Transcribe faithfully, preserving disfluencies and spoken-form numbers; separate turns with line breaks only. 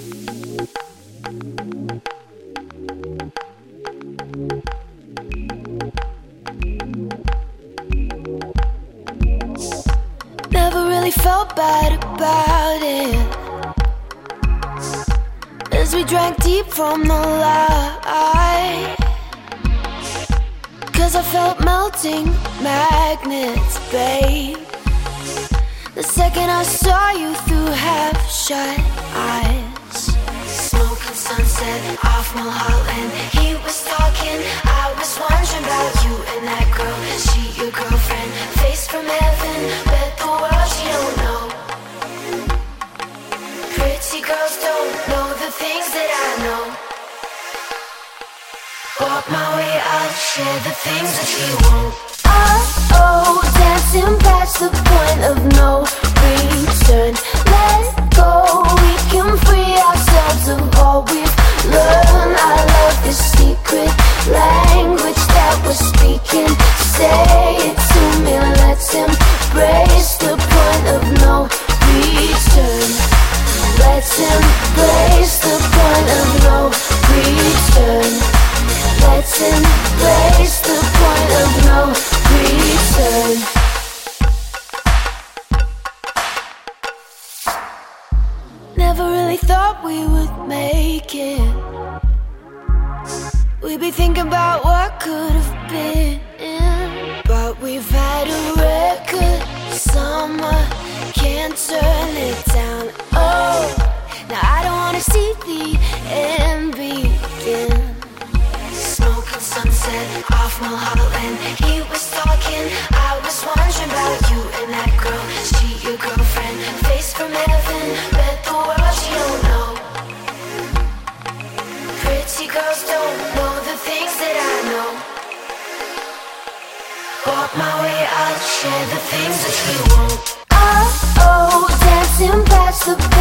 Never really felt bad about it, as we drank deep from the light. Cause I felt melting magnets, babe, the second I saw you through half-shut eyes. Smoking sunset off Mulholland, he was talking, I was wondering about you and that girl. She your girlfriend, face from heaven, bet the world she don't know. Pretty girls don't know the things that I know. Walk my way, I'll share the things that she won't. Oh, dancing past the point of no return. Let go, we can free ourselves of all we've learned. I love this secret language that we're speaking. Say it to me, let's embrace the point of no return. Let's embrace the point of no return. Let's embrace the point of no return. Never really thought we would make it. We'd be thinking about what could have been, but we've had a record summer, can't turn it down. Oh, now I don't wanna see the end begin. Smoking sunset off Mulholland, he was talking, I was wondering about you and that girl. She your girlfriend, face from heaven, bet the world she don't know. Pretty girls don't know the things that I know. Walk my way, I'll share the things that you won't. Oh, dancing past the